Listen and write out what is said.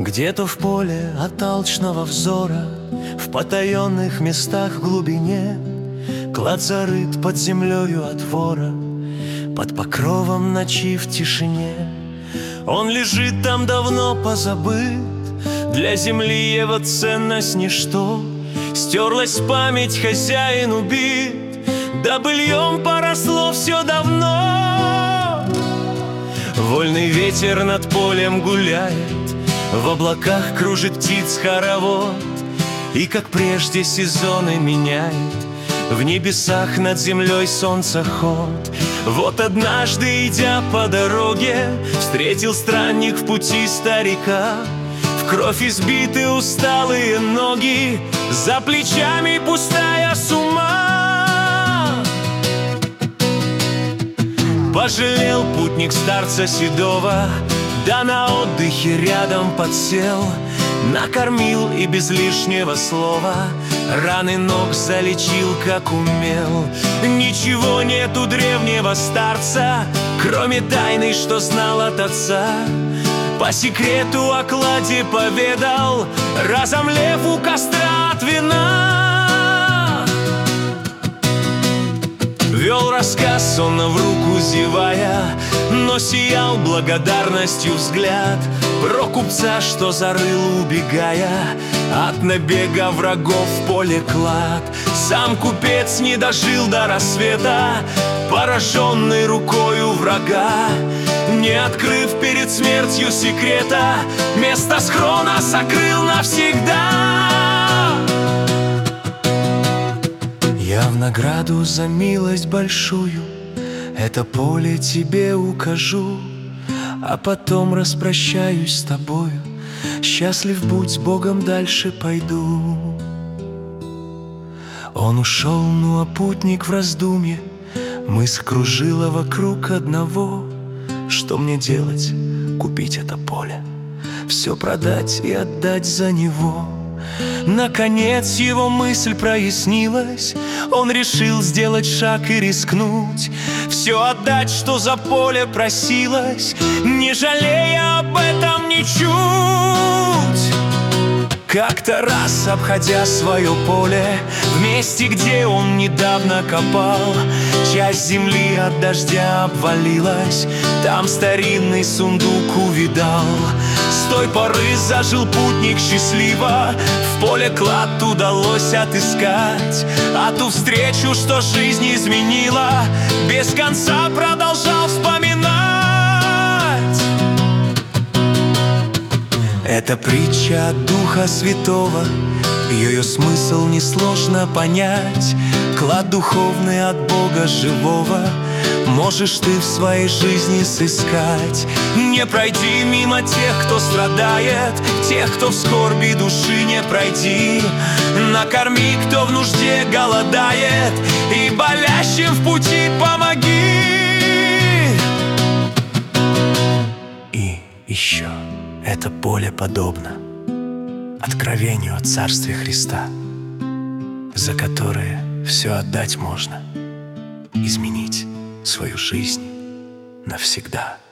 Где-то в поле от алчного взора, в потаенных местах в глубине, клад зарыт под землею от вора, под покровом ночи в тишине. Он лежит там давно позабыт, для земли его ценность ничто. Стерлась память, хозяин убит, да быльем поросло все давно. Вольный ветер над полем гуляет, в облаках кружит птиц хоровод, и, как прежде, сезоны меняет в небесах над землей солнцеход. Вот однажды, идя по дороге, встретил странник в пути старика. В кровь избиты усталые ноги, за плечами пустая сумма. Пожалел путник старца седого, да на отдыхе рядом подсел, накормил и без лишнего слова раны ног залечил, как умел. Ничего нет у древнего старца, кроме тайны, что знал от отца. По секрету о кладе поведал, разомлев у костра от вина. Вел рассказ он в руку зевая, но сиял благодарностью взгляд про купца, что зарыл, убегая от набега врагов в поле клад. Сам купец не дожил до рассвета, пораженный рукою врага, не открыв перед смертью секрета, место схрона сокрыл навсегда. Я в награду за милость большую это поле тебе укажу, а потом распрощаюсь с тобою. Счастлив будь, с Богом дальше пойду. Он ушел, ну а путник в раздумье, мысль кружила вокруг одного: что мне делать? Купить это поле, все продать и отдать за него. Наконец его мысль прояснилась, он решил сделать шаг и рискнуть, все отдать, что за поле просилось, не жалея об этом ничуть. Как-то раз, обходя свое поле, в месте, где он недавно копал, часть земли от дождя обвалилась, там старинный сундук увидал. С той поры зажил путник счастливо, в поле клад удалось отыскать, а ту встречу, что жизнь изменила, без конца продолжал вспоминать. Это притча от Духа Святого, ее смысл несложно понять. Клад духовный от Бога живого можешь ты в своей жизни сыскать. Не пройди мимо тех, кто страдает, тех, кто в скорби души не пройди. Накорми, кто в нужде голодает, и болящим в пути помоги. И еще это поле подобно откровению о Царстве Христа, за которое все отдать можно, изменить свою жизнь навсегда.